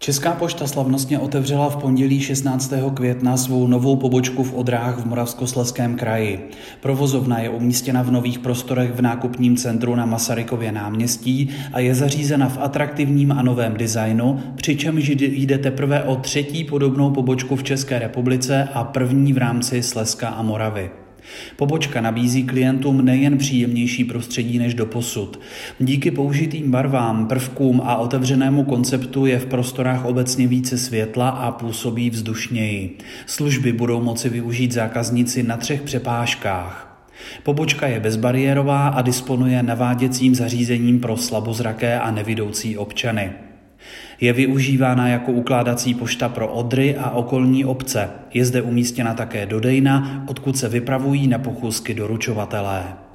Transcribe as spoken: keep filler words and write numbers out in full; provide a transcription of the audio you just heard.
Česká pošta slavnostně otevřela v pondělí šestnáctého května svou novou pobočku v Odrách v Moravskoslezském kraji. Provozovna je umístěna v nových prostorech v nákupním centru na Masarykově náměstí a je zařízena v atraktivním a novém designu, přičemž jde teprve o třetí podobnou pobočku v České republice a první v rámci Slezska a Moravy. Pobočka nabízí klientům nejen příjemnější prostředí než doposud. Díky použitým barvám, prvkům a otevřenému konceptu je v prostorách obecně více světla a působí vzdušněji. Služby budou moci využít zákazníci na třech přepážkách. Pobočka je bezbariérová a disponuje naváděcím zařízením pro slabozraké a nevidoucí občany. Je využívána jako ukládací pošta pro Odry a okolní obce. Je zde umístěna také do Dejna, odkud se vypravují na pochůzky doručovatelé.